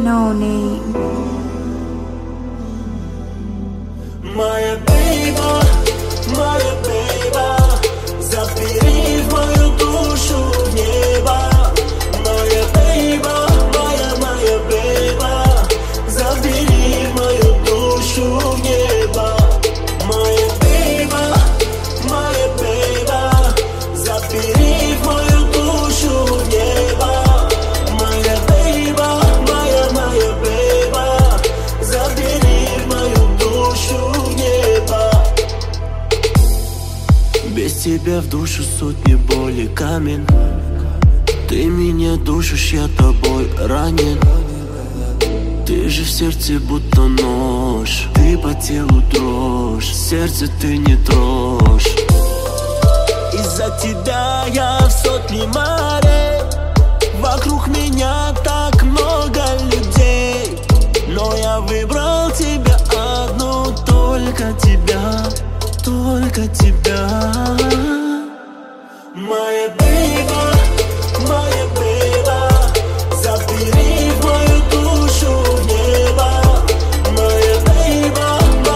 No Name. Моя бейба, забери в мою душу в небо. Моя бейба, забери в мою душу в небо. Моя бейба, забери в мою душу в небо. Моя бейба, забери в мою душу в небо. Без тебя в душу сотни боли камень. Ты меня душишь, я тобой ранен. Ты же в сердце будто нож. Ты по телу дрожь, сердце ты не трожь. Из-за тебя я в сотни морей. Вокруг меня так много людей, но я выбрал тебя одну, только тебя, только тебя. Моя бейба, забери в мою душу в небо. Моя бейба,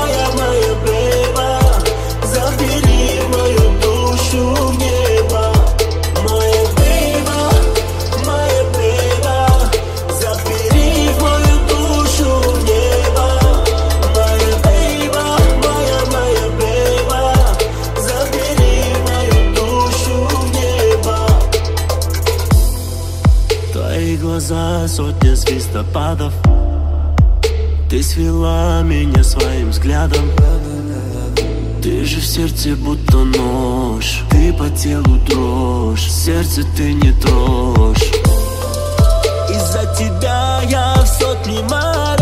забери в мою душу в небо. Моя бейба, забери в мою душу в небо. Моя бейба, забери в мою душу в небо. Твои глаза сотня звездопадов. Ты свела меня своим взглядом. Ты же в сердце будто нож. Ты по телу дрожь, сердце ты не трожь. Из-за тебя я в сотни морей.